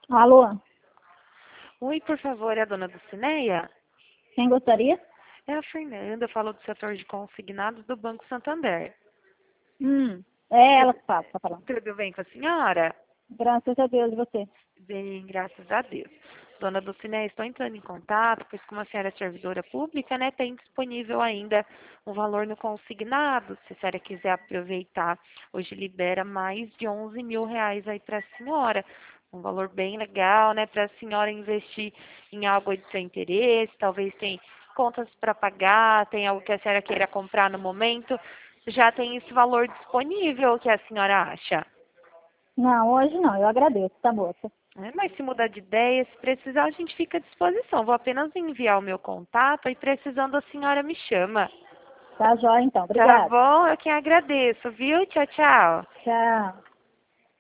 Alô, Oi, por favor, é a dona Dulcineia? quem gostaria? É a Fernanda, eu falo do setor de consignados do Banco Santander. É ela Tudo, que fala, tá falando. tudo bem com a senhora? Graças a Deus, e você? Bem, graças a Deus. Dona Dulcineia, estou entrando em contato, pois como a senhora é servidora pública, né, tem disponível ainda um valor no consignado. Se a senhora quiser aproveitar, hoje libera mais de 11 mil reais aí para a senhora. Um valor bem legal, né, para a senhora investir em algo de seu interesse, talvez tem contas para pagar, tem algo que a senhora queira comprar no momento, já tem esse valor disponível, o que a senhora acha? Não, hoje não, eu agradeço, tá moça. Mas se mudar de ideia, se precisar, a gente fica à disposição. Vou apenas enviar o meu contato e precisando a senhora me chama. Tá jóia então, Tá obrigada. bom? Eu que agradeço, viu? Tchau, tchau. Tchau.